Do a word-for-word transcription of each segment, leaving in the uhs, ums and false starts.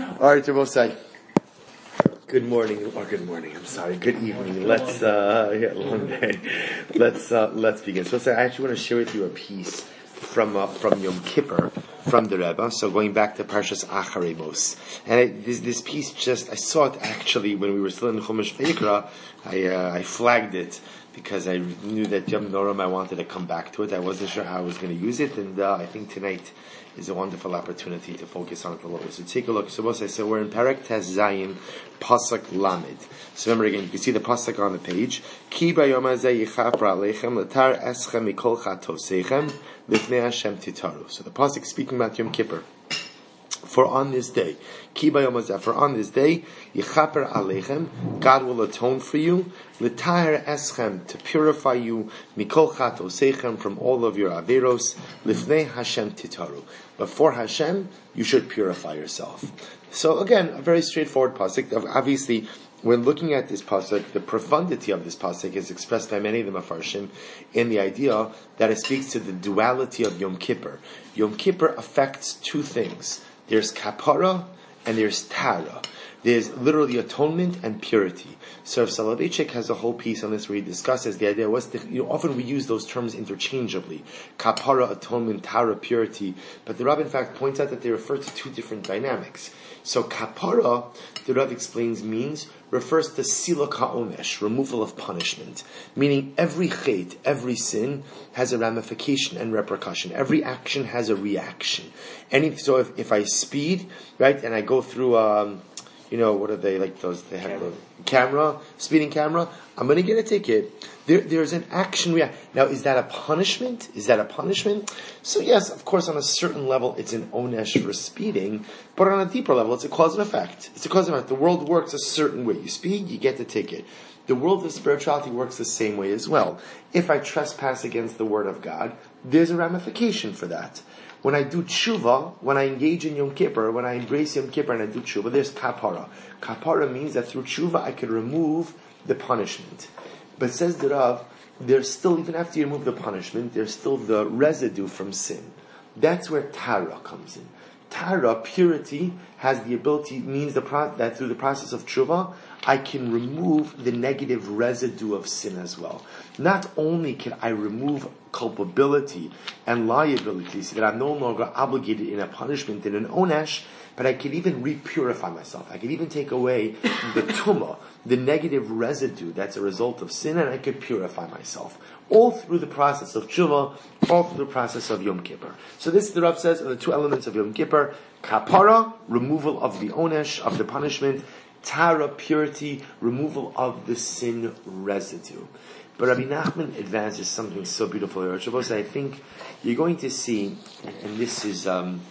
All right, Rabosai. Good morning, or good morning. I'm sorry. Good evening. Let's uh, yeah, long day. Let's uh, let's begin. So, I actually want to share with you a piece from uh, from Yom Kippur from the Rebbe. So, going back to Parshas Acharei Mos, and I, this this piece just I saw it actually when we were still in Chumash Vayikra. I uh, I flagged it because I knew that Yom Noram I wanted to come back to it. I wasn't sure how I was going to use it, and uh, I think tonight is a wonderful opportunity to focus on it a little bit. So take a look. So what I said, we're in Perek Tes Zayin, Pasuk Lamed. So remember again, you can see the Pasuk on the page. Ki b'yom hazeh yichapra aleichem l'tar eschem mikol chatoseichem lifnei Hashem titaru. So the Pasuk speaking about Yom Kippur. For on this day, Ki b'yom hazeh, for on this day, yichaper aleichem, God will atone for you, l'tar eschem, to purify you, mikol chatoseichem, from all of your averos, lifnei Hashem titaru. Before Hashem, you should purify yourself. So again, a very straightforward pasuk. Obviously, when looking at this pasuk, the profundity of this pasuk is expressed by many of the Mefarshim in the idea that it speaks to the duality of Yom Kippur. Yom Kippur affects two things. There's kapara and there's tara. There's literally atonement and purity. So if Soloveitchik has a whole piece on this where he discusses the idea, what's the, you know, often we use those terms interchangeably. Kapara, atonement, tara, purity. But the Rav in fact points out that they refer to two different dynamics. So kapara, the Rav explains, means, refers to sila ka'onesh, removal of punishment. Meaning every chait, every sin, has a ramification and repercussion. Every action has a reaction. Any, so if, if I speed, right, and I go through, um, you know, what are they, like those, they have the camera, speeding camera, I'm going to get a ticket. There, there's an action reaction. Now, is that a punishment? Is that a punishment? So yes, of course, on a certain level, it's an onesh for speeding, but on a deeper level, it's a cause and effect. It's a cause and effect. The world works a certain way. You speed, you get the ticket. The world of spirituality works the same way as well. If I trespass against the word of God, there's a ramification for that. When I do tshuva, when I engage in Yom Kippur, when I embrace Yom Kippur and I do tshuva, there's kapara. Kapara means that through tshuva I could remove the punishment. But says the Rav, there's still, even after you remove the punishment, there's still the residue from sin. That's where tara comes in. Tara, purity, has the ability, means the pro- that through the process of tshuva, I can remove the negative residue of sin as well. Not only can I remove culpability and liability so that I'm no longer obligated in a punishment, in an onesh, but I can even re-purify myself. I can even take away the tumah, the negative residue that's a result of sin, and I can purify myself. All through the process of tshuva, all through the process of Yom Kippur. So this, the Rav says, are the two elements of Yom Kippur. Kapara, removal of the onesh, of the punishment. Tara, purity, removal of the sin residue. But Rabbi Nachman advances something so beautiful here. I think you're going to see, and this is um,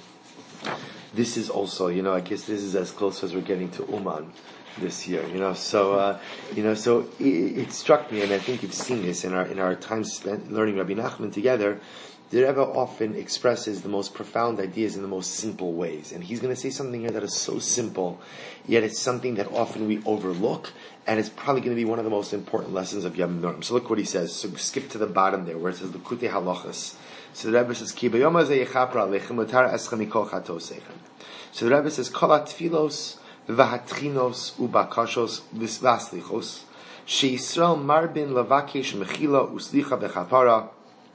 this is also, you know, I guess this is as close as we're getting to Uman this year, you know. So, uh, you know, so it, it struck me, and I think you've seen this in our in our time spent learning Rabbi Nachman together. The Rebbe often expresses the most profound ideas in the most simple ways. And he's going to say something here that is so simple, yet it's something that often we overlook, and it's probably going to be one of the most important lessons of Yom Noram. So look what he says. So skip to the bottom there, where it says, L'kutei halachas. So the Rebbe says, Ki b'yom hazeh yichapra aleichem l'tar eschem mikol chatoseichem. So the Rebbe says, Kol ha'tfilos v'hatchinos u'bakashos v'slichos she'Yisrael marbin lavakesh mechila u'slicha b'chapara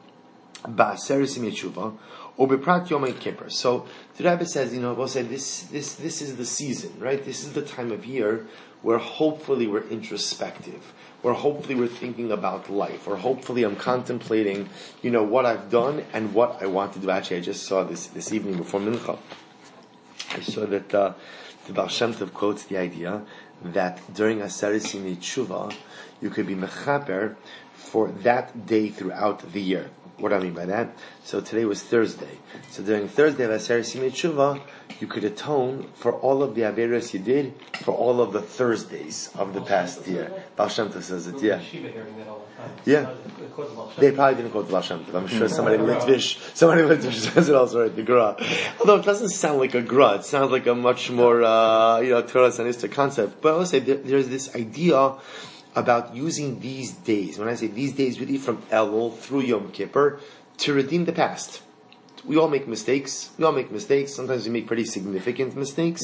Ba'aseresim Yeshuva, or Beprat Yom Kippur. So the Rebbe says, you know, we'll say this, this, this is the season, right? This is the time of year where hopefully we're introspective, where hopefully we're thinking about life, or hopefully I'm contemplating, you know, what I've done and what I want to do. Actually, I just saw this this evening before Mincha. I saw that uh, the Baal Shem Tov quotes the idea that during Aseresim Yeshuva, you could be mechaper for that day throughout the year. What do I mean by that? So today was Thursday. So during Thursday of Aseresim Yeshuva, you could atone for all of the averos you did for all of the Thursdays of the past year. Baal Shem Tov says it, yeah. Yeah. They probably didn't quote the Baal Shem Tov. I'm sure somebody in Litvish, somebody in Litvish says it also, right? The Gra. Although it doesn't sound like a Gra, it sounds like a much more, uh, you know, Torah Sanistic concept. But I will say there, there's this idea about using these days, when I say these days, really from Elul through Yom Kippur, to redeem the past. We all make mistakes. We all make mistakes. Sometimes we make pretty significant mistakes.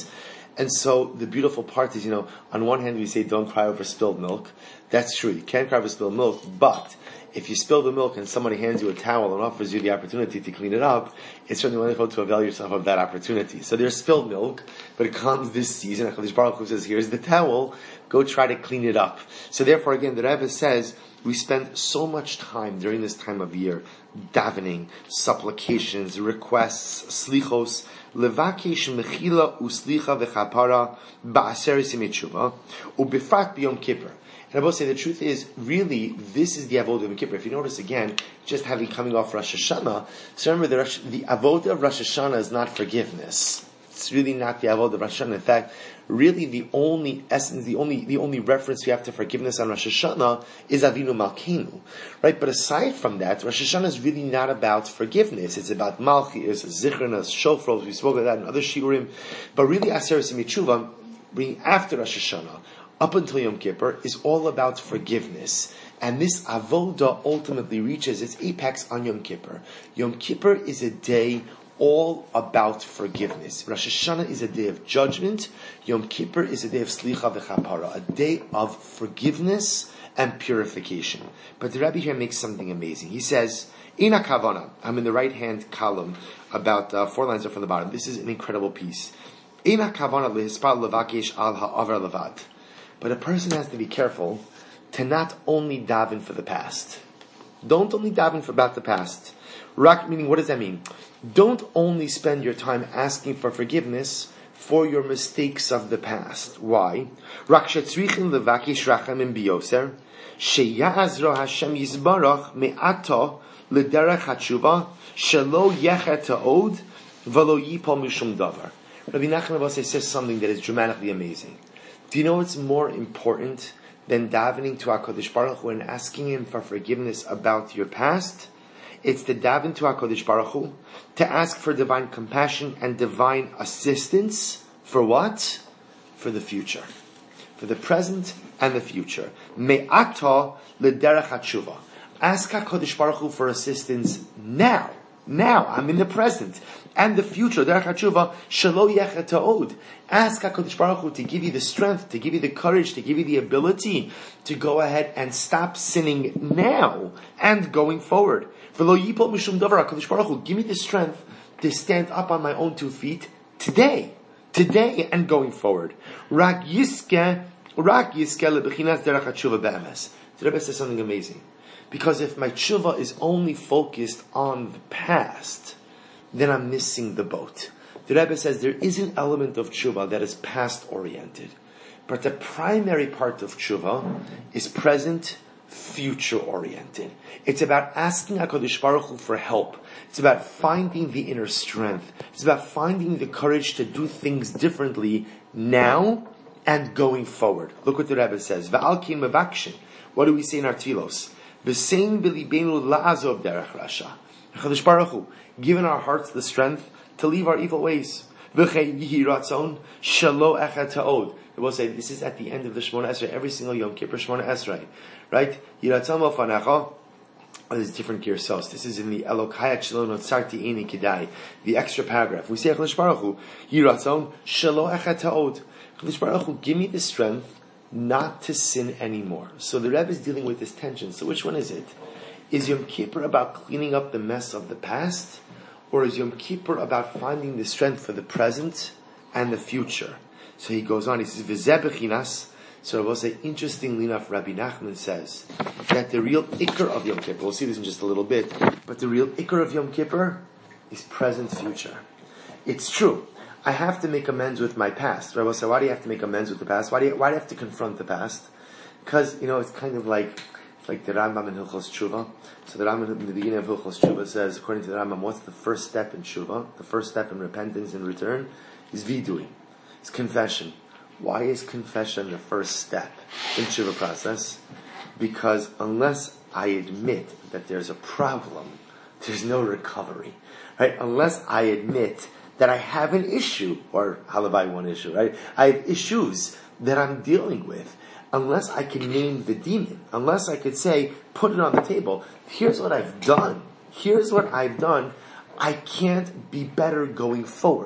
And so the beautiful part is, you know, on one hand we say don't cry over spilled milk. That's true. You can't cry over spilled milk, but if you spill the milk and somebody hands you a towel and offers you the opportunity to clean it up, it's certainly wonderful to avail yourself of that opportunity. So there's spilled milk, but it comes this season. HaKadosh Baruch Hu says, here's the towel, go try to clean it up. So therefore, again, the Rebbe says, we spend so much time during this time of year davening, supplications, requests, slichos, levakesh mechila uslicha v'chapara ba'aseres yemei tshuva, ubefrat b'yom kippur. And I will say the truth is, really, this is the avodah of Yom Kippur. If you notice again, just having coming off Rosh Hashanah, so remember the, Rosh, the avodah of Rosh Hashanah is not forgiveness. It's really not the avodah of Rosh Hashanah. In fact, really the only essence, the only the only reference we have to forgiveness on Rosh Hashanah is Avinu Malkeinu, right? But aside from that, Rosh Hashanah is really not about forgiveness. It's about Malchus, Zichronas, Shofros. We spoke about that in other shiurim. But really, Aseres Yemei Tshuva, bringing after Rosh Hashanah up until Yom Kippur, is all about forgiveness. And this avodah ultimately reaches its apex on Yom Kippur. Yom Kippur is a day all about forgiveness. Rosh Hashanah is a day of judgment. Yom Kippur is a day of slicha v'chapara, a day of forgiveness and purification. But the Rebbe here makes something amazing. He says, Ina kavana, I'm in the right-hand column, about uh, four lines up from the bottom. This is an incredible piece. Ina kavana lehispal levakesh al ha'avar levad. But a person has to be careful to not only daven for the past. Don't only daven for about the past. Rak, meaning, what does that mean? Don't only spend your time asking for forgiveness for your mistakes of the past. Why? Rak shetzrichin levakish rachamim biyoser sheyazro Hashem yizbarach me'ato lederech hatshuva shelo yechet ha'od v'lo yipol mishum davar. Rabbi Nachman Abbasi says something that is dramatically amazing. Do you know what's more important than davening to HaKadosh Baruch Hu and asking Him for forgiveness about your past? It's to daven to HaKadosh Baruch Hu, to ask for divine compassion and divine assistance. For what? For the future. For the present and the future. Me'ata l'derech hatshuva. Ask HaKadosh Baruch Hu for assistance now. Now, I'm in the present and the future. Derech hatshuva shelo yechet ha'od. Ask HaKadosh Baruch Hu to give you the strength, to give you the courage, to give you the ability to go ahead and stop sinning now and going forward. V'lo yipol mishum davar. HaKadosh Baruch Hu, give me the strength to stand up on my own two feet today, today and going forward. Rak yiske, rak yiske lebechinas derech hatshuva be'emes. The Rebbe says something amazing. Because if my tshuva is only focused on the past, then I'm missing the boat. The Rebbe says there is an element of tshuva that is past-oriented. But the primary part of tshuva is present, future-oriented. It's about asking HaKadosh Baruch Hu for help. It's about finding the inner strength. It's about finding the courage to do things differently now and going forward. Look what the Rebbe says. V'al kin mevakshin. What do we say in our tefillos? V'sein b'libenu la'azov derech rasha. HaKadosh Baruch Hu, given our hearts the strength to leave our evil ways. V'chei yihi ratzon shelo echet ha'od. We will say this is at the end of the Shemona Esrei, every single Yom Kippur Shemona Esrei, right? Yiratzon mofanecha. There's different girsos. This is in the Elokayat Shelo Notzarti Eini Kedai, the extra paragraph. We say HaKadosh Baruch Hu, Yiratzon shelo echet ha'od. HaKadosh Baruch Hu, give me the strength not to sin anymore. So the Rebbe is dealing with this tension. So which one is it? Is Yom Kippur about cleaning up the mess of the past? Or is Yom Kippur about finding the strength for the present and the future? So he goes on, he says, V'zeh bechinas. So I will say, interestingly enough, Rabbi Nachman says that the real ikar of Yom Kippur, we'll see this in just a little bit, but the real ikar of Yom Kippur is present future. It's true. I have to make amends with my past. Rabbi said, why do you have to make amends with the past? Why do you, why do you have to confront the past? Because, you know, it's kind of like, it's like the Rambam in Hilchos Tshuva. So the Rambam in the beginning of Hilchos Tshuva says, according to the Rambam, what's the first step in Tshuva? The first step in repentance and return is vidui. It's confession. Why is confession the first step in Tshuva process? Because unless I admit that there's a problem, there's no recovery. Right? Unless I admit that I have an issue, or halavai one issue, right? I have issues that I'm dealing with. Unless I can name the demon, unless I could say, put it on the table, here's what I've done, here's what I've done, I can't be better going forward.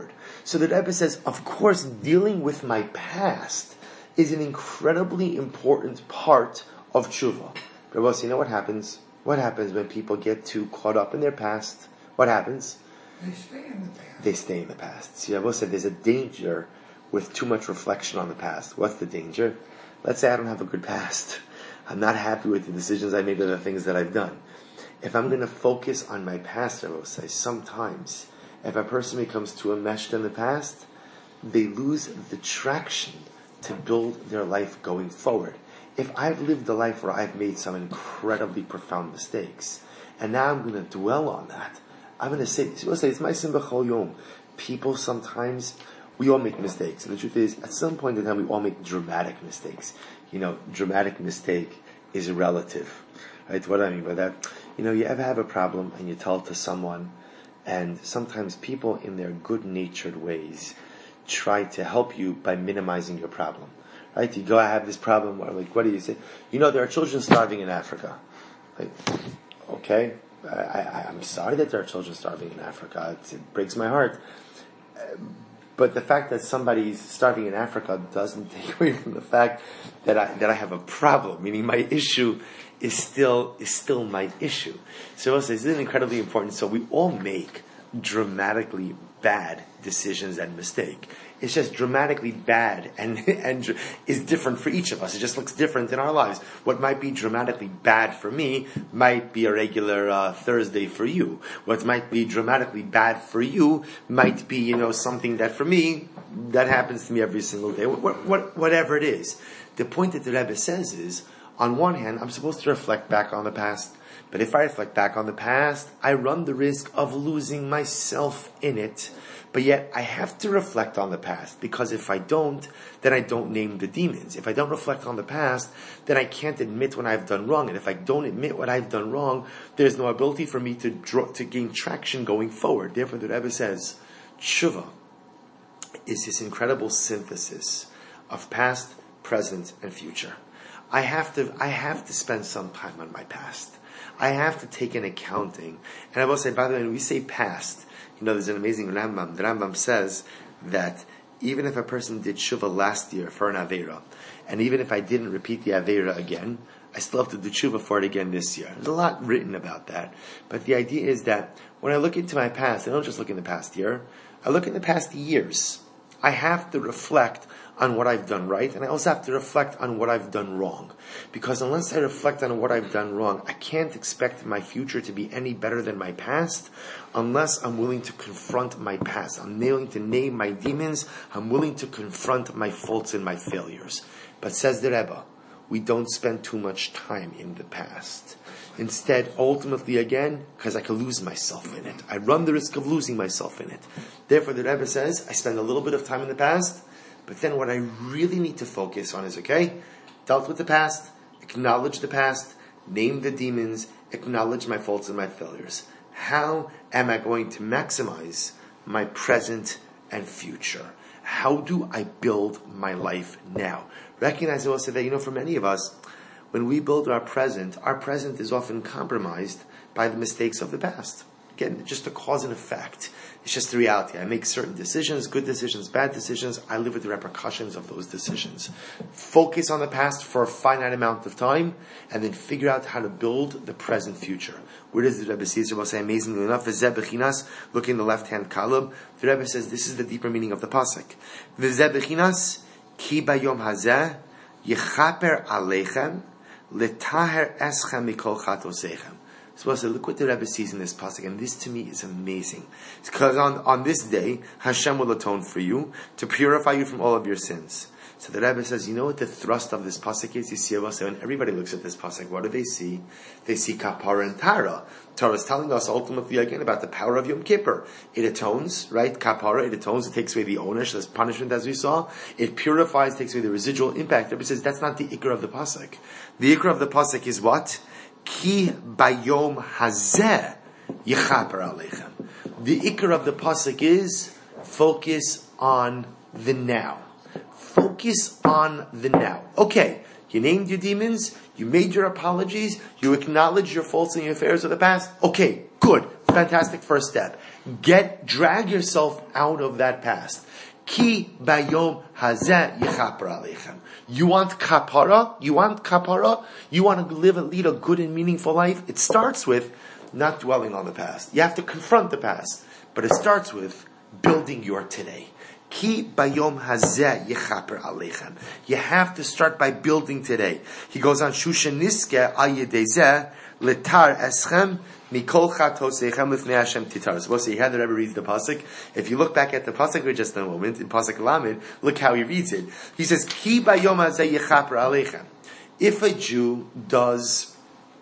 So the Rebbe says, of course, dealing with my past is an incredibly important part of tshuva. But Rebbe, you know what happens? What happens when people get too caught up in their past? What happens? They stay in the past. They stay in the past. See, Rebbe said there's a danger with too much reflection on the past. What's the danger? Let's say I don't have a good past. I'm not happy with the decisions I made or the things that I've done. If I'm going to focus on my past, I will say, sometimes, if a person becomes too enmeshed in the past, they lose the traction to build their life going forward. If I've lived a life where I've made some incredibly profound mistakes, and now I'm going to dwell on that, I'm going to say, people say, it's my sin b'chol yom. People sometimes, we all make mistakes. And the truth is, at some point in time, we all make dramatic mistakes. You know, dramatic mistake is relative. Right? What do I mean by that? You know, you ever have a problem and you tell it to someone, and sometimes people in their good-natured ways try to help you by minimizing your problem. Right? You go, I have this problem, or like, what do you say? You know, there are children starving in Africa. Like, okay, I, I, I'm sorry that there are children starving in Africa. It, it breaks my heart. Uh, But the fact that somebody's starving in Africa doesn't take away from the fact that I that I have a problem. Meaning, my issue is still is still my issue. So this is incredibly important. So we all make dramatically bad decisions and mistake. It's just dramatically bad and and is different for each of us. It just looks different in our lives. What might be dramatically bad for me might be a regular uh, Thursday for you. What might be dramatically bad for you might be, you know, something that for me, that happens to me every single day. What, what, whatever it is. The point that the Rebbe says is, on one hand, I'm supposed to reflect back on the past. But if I reflect back on the past, I run the risk of losing myself in it. But yet, I have to reflect on the past, because if I don't, then I don't name the demons. If I don't reflect on the past, then I can't admit when I've done wrong. And if I don't admit what I've done wrong, there's no ability for me to draw, to gain traction going forward. Therefore, the Rebbe says, tshuva is this incredible synthesis of past, present, and future. I have to, I have to spend some time on my past. I have to take an accounting. And I will say, by the way, when we say past, you know, there's an amazing Rambam. The Rambam says that even if a person did tshuva last year for an Aveira, and even if I didn't repeat the Aveira again, I still have to do tshuva for it again this year. There's a lot written about that. But the idea is that when I look into my past, I don't just look in the past year, I look in the past years. I have to reflect on what I've done right, and I also have to reflect on what I've done wrong. Because unless I reflect on what I've done wrong, I can't expect my future to be any better than my past unless I'm willing to confront my past. I'm willing to name my demons. I'm willing to confront my faults and my failures. But says the Rebbe, we don't spend too much time in the past. Instead, ultimately again, because I could lose myself in it. I run the risk of losing myself in it. Therefore, the Rebbe says, I spend a little bit of time in the past, but then what I really need to focus on is, okay, dealt with the past, acknowledge the past, name the demons, acknowledge my faults and my failures. How am I going to maximize my present and future? How do I build my life now? Recognize also that, you know, for many of us, when we build our present, our present is often compromised by the mistakes of the past. Again, just a cause and effect. It's just the reality. I make certain decisions, good decisions, bad decisions. I live with the repercussions of those decisions. Focus on the past for a finite amount of time, and then figure out how to build the present future. Where does the Rebbe see? The Rebbe say, amazingly enough, V'zeh b'chinas, look in the left-hand column. The Rebbe says this is the deeper meaning of the pasuk. V'zeh b'chinas, ki bayom hazeh, yechaper aleichem, letaher eschem mikol chatoseichem. So I said, look what the Rebbe sees in this pasuk, and this to me is amazing. Because on, on this day, Hashem will atone for you to purify you from all of your sins. So the Rebbe says, you know what the thrust of this pasuk is? You see, when everybody looks at this pasuk, what do they see? They see kapara and tara. Torah is telling us ultimately again about the power of Yom Kippur. It atones, right? Kapara, it atones, it takes away the onesh, this punishment as we saw. It purifies, takes away the residual impact. The Rebbe says that's not the ikar of the pasuk. The ikar of the pasuk is what? Ki bayom hazeh yechaper aleichem. The ikar of the pasuk is focus on the now. Focus on the now. Okay, you named your demons, you made your apologies, you acknowledged your faults and your affairs of the past. Okay, good. fantastic first step. Get, drag yourself out of that past. Ki bayom hazeh yichaper aleichem. You want kapara? You want kapara? You want to live and lead a good and meaningful life? It starts with not dwelling on the past. You have to confront the past. But it starts with building your today. Ki bayom hazeh yichaper aleichem. You have to start by building today. He goes on, Shushaniske al yedei zeh letar eschem mikol chatoseichem lifnei Hashem titar. Supposed to say, you had the Rebbe reads the pasuk. If you look back at the pasuk for just a moment, in pasuk Lamed, look how he reads it. He says, Ki bayom hazeh yichaper aleichem. If a Jew does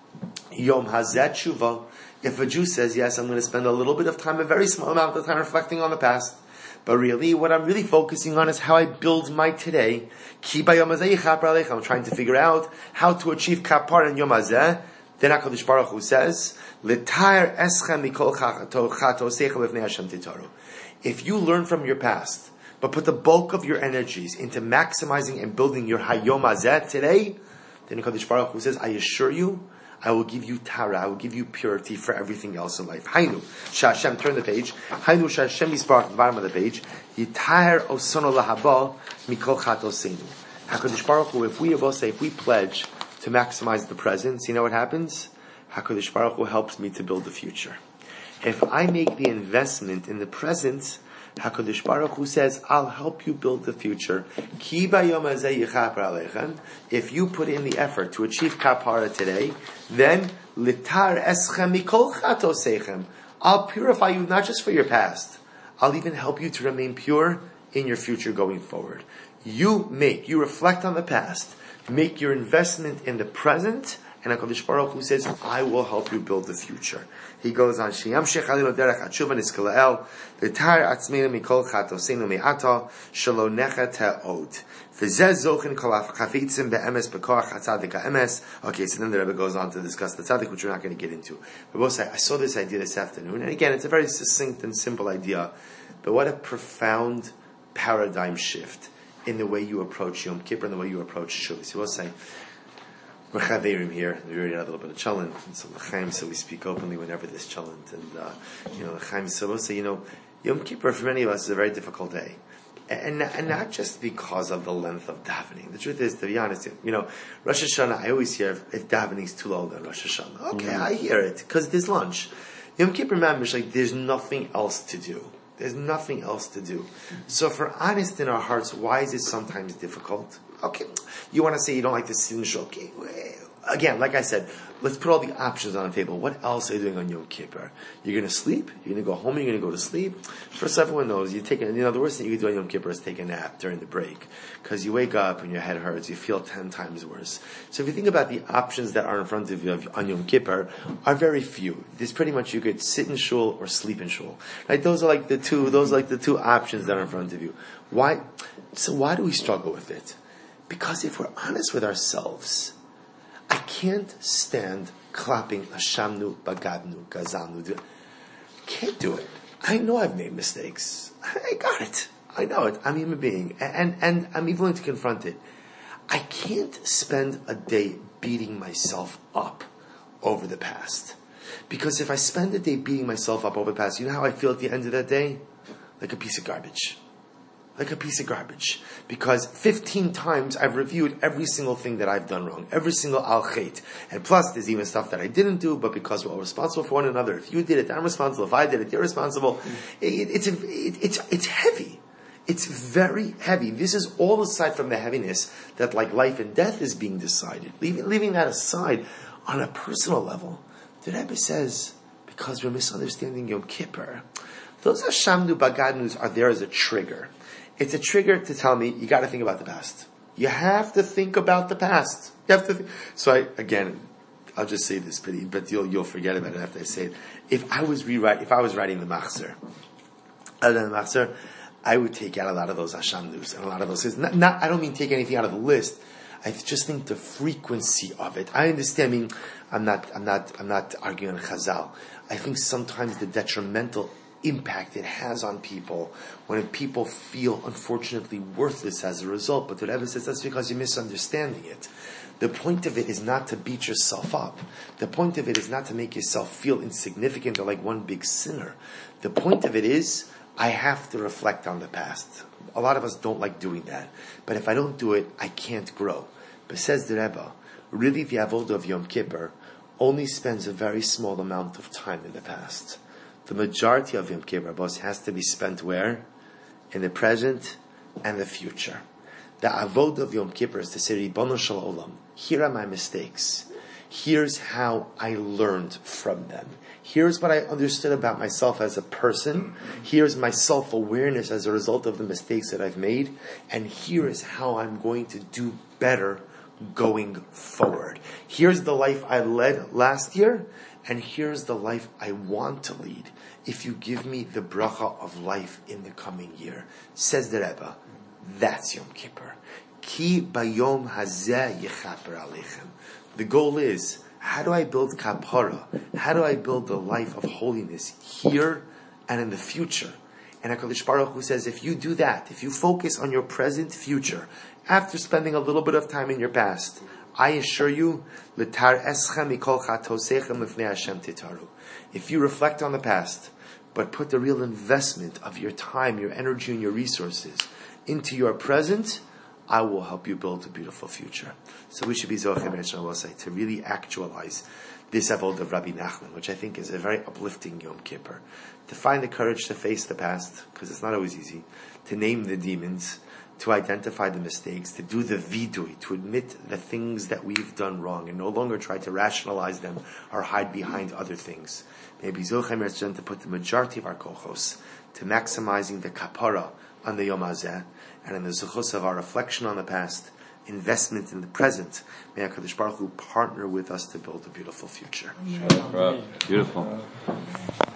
yom hazeh tshuva, if a Jew says, yes, I'm going to spend a little bit of time, a very small amount of time reflecting on the past, but really, what I'm really focusing on is how I build my today. Ki bayom hazeh yichaper aleichem. I'm trying to figure out how to achieve kapar in yom hazeh. Then HaKadosh Baruch Hu says, "L'tayr eschem mikol chatoseicha lifnei Hashem titaru." If you learn from your past, but put the bulk of your energies into maximizing and building your hayom hazeh today, then HaKadosh Baruch Hu says, "I assure you, I will give you tara, I will give you purity for everything else in life." Hainu, Shashem, turn the page. Hainu Shashem Yisparach, the bottom of the page. Yitayr osono lahaba mikol chatoseinu. HaKadosh Baruch Hu, if we both say, if we pledge to maximize the present, you know what happens? HaKadosh Baruch Hu helps me to build the future. If I make the investment in the present, HaKadosh Baruch Hu says, I'll help you build the future. Ki bayom hazeh yichaper aleichem. If you put in the effort to achieve kapara today, then litar eschem mikol chatoseichem. I'll purify you not just for your past. I'll even help you to remain pure in your future going forward. You make, you reflect on the past, make your investment in the present, and HaKadosh Baruch Hu says, I will help you build the future. He goes on, Sheyamshech alinu derech hatshuva niskalael, v'tar atzmeinu mikol chatoseinu me'ata, shelo necha te'od. V'zeh zochin kol chafitzim be'emes bekoach hatzadik ha'emes. Okay, so then the Rebbe goes on to discuss the tzaddik, which we're not going to get into. But both say, I saw this idea this afternoon, and again, it's a very succinct and simple idea, but what a profound paradigm shift in the way you approach Yom Kippur and the way you approach Shuvah. So we'll say, we're chaverim here. We already had a little bit of chalent, and so l'chaim, so we speak openly whenever there's chalent. And uh, you know, l'chaim, so we'll say, you know, Yom Kippur for many of us is a very difficult day, and and not just because of the length of davening. The truth is, to be honest, you know, Rosh Hashanah. I always hear if davening is too long on Rosh Hashanah. Okay, mm-hmm. I hear it because there's lunch. Yom Kippur, mamish, like there's nothing else to do. There's nothing else to do. So if we're honest in our hearts, why is it sometimes difficult? Okay, you want to say you don't like to sit and show. Okay, again, like I said, let's put all the options on the table. What else are you doing on Yom Kippur? You're going to sleep? You're going to go home and you're going to go to sleep? First, everyone knows, you take, you know, the worst thing you can do on Yom Kippur is take a nap during the break. Because you wake up and your head hurts, you feel ten times worse. So if you think about the options that are in front of you on Yom Kippur, are very few. There's pretty much, you could sit in shul or sleep in shul. Right? Those are like the two, those are like the two options that are in front of you. Why? So why do we struggle with it? Because if we're honest with ourselves, I can't stand clapping Hashamnu, Bagadnu, Gazamnu. Can't do it. I know I've made mistakes. I got it. I know it. I'm a human being. And, and I'm even willing to confront it. I can't spend a day beating myself up over the past. Because if I spend a day beating myself up over the past, you know how I feel at the end of that day? Like a piece of garbage. Like a piece of garbage. Because fifteen times I've reviewed every single thing that I've done wrong. Every single al-khait. And plus there's even stuff that I didn't do, but because we're all responsible for one another. If you did it, I'm responsible. If I did it, you're responsible. Mm. It, it's, a, it, it's, it's heavy. It's very heavy. This is all aside from the heaviness that like life and death is being decided. Leaving, leaving that aside, on a personal level, the Rebbe says, because we're misunderstanding Yom Kippur, those Hashamnu Bagadnus are there as a trigger. It's a trigger to tell me, you gotta think about the past. You have to think about the past. You have to think. So I, again, I'll just say this, but, but you'll, you'll forget about it after I say it. If I was rewriting, if I was writing the Machzor, other than the Machzor, I would take out a lot of those Hashamnus and a lot of those. Not, not, I don't mean take anything out of the list. I just think the frequency of it. I understand. I mean, I'm not, I'm not, I'm not arguing on Chazal. I think sometimes the detrimental impact it has on people when people feel unfortunately worthless as a result. But the Rebbe says that's because you're misunderstanding it. The point of it is not to beat yourself up. The point of it is not to make yourself feel insignificant or like one big sinner. The point of it is, I have to reflect on the past. A lot of us don't like doing that. But if I don't do it, I can't grow. But says the Rebbe, really the Avodah of Yom Kippur only spends a very small amount of time in the past. The majority of Yom Kippur boss, has to be spent where? In the present and the future. The Avodah of Yom Kippur is to say, Ribono Shel Olam, here are my mistakes. Here's how I learned from them. Here's what I understood about myself as a person. Here's my self-awareness as a result of the mistakes that I've made. And here is how I'm going to do better going forward. Here's the life I led last year, and here's the life I want to lead if you give me the bracha of life in the coming year. Says the Rebbe, that's Yom Kippur. Ki bayom hazeh yechaper aleichem. The goal is, how do I build kapara? How do I build the life of holiness here and in the future? And HaKadosh Baruch Hu says, if you do that, if you focus on your present future, after spending a little bit of time in your past, I assure you, l'tar eschem mikol chatosechem lifnei Hashem titaru. If you reflect on the past, but put the real investment of your time, your energy, and your resources into your present, I will help you build a beautiful future. So we should be zochim to really actualize this avodah of Rabbi Nachman, which I think is a very uplifting Yom Kippur. To find the courage to face the past, because it's not always easy, to name the demons, to identify the mistakes, to do the vidui, to admit the things that we've done wrong, and no longer try to rationalize them or hide behind other things. Maybe zochim to put the majority of our kochos to maximizing the kapara on the Yom Hazeh, and in the zuchos of our reflection on the past, investment in the present. May HaKadosh Baruch Hu partner with us to build a beautiful future. Beautiful.